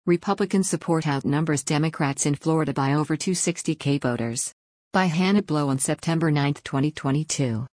Republican support outnumbers Democrats in Florida by over 260,000 voters. By Hannah Blow on September 9, 2022.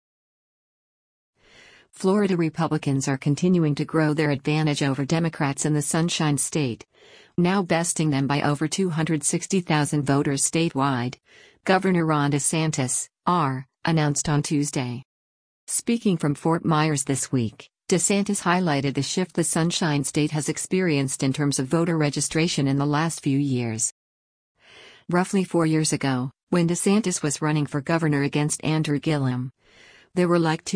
Florida Republicans are continuing to grow their advantage over Democrats in the Sunshine State, now besting them by over 260,000 voters statewide, Governor Ron DeSantis, R., announced on Tuesday. Speaking from Fort Myers this week, DeSantis highlighted the shift the Sunshine State has experienced in terms of voter registration in the last few years. Roughly 4 years ago, when DeSantis was running for governor against Andrew Gillum, there were like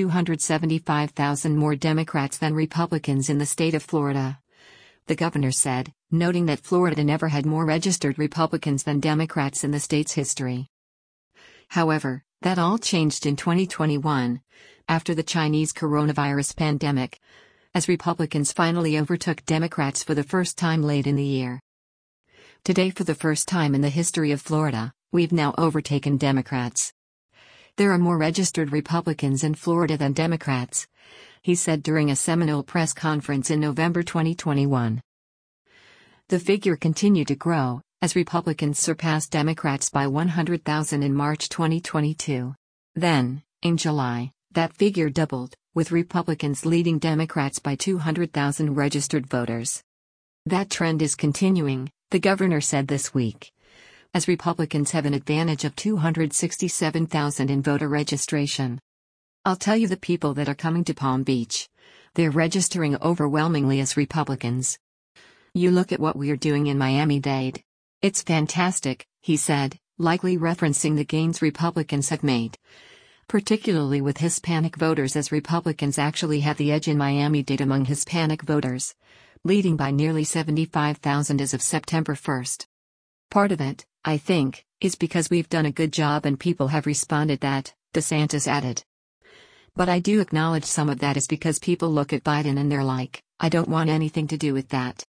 275,000 more Democrats than Republicans in the state of Florida. The governor said, noting that Florida never had more registered Republicans than Democrats in the state's history. However, that all changed in 2021, after the Chinese coronavirus pandemic, as Republicans finally overtook Democrats for the first time late in the year. Today, for the first time in the history of Florida, we've now overtaken Democrats. There are more registered Republicans in Florida than Democrats, he said during a Seminole press conference in November 2021. The figure continued to grow, as Republicans surpassed Democrats by 100,000 in March 2022. Then, in July, that figure doubled, with Republicans leading Democrats by 200,000 registered voters. That trend is continuing, the governor said this week, as Republicans have an advantage of 267,000 in voter registration. I'll tell you, the people that are coming to Palm Beach, they're registering overwhelmingly as Republicans. You look at what we're doing in Miami-Dade. It's fantastic, he said, likely referencing the gains Republicans have made, particularly with Hispanic voters, as Republicans actually have the edge in Miami-Dade among Hispanic voters, leading by nearly 75,000 as of September 1st. Part of it, I think, is because we've done a good job and people have responded, that, DeSantis added. But I do acknowledge some of that is because people look at Biden and they're like, I don't want anything to do with that.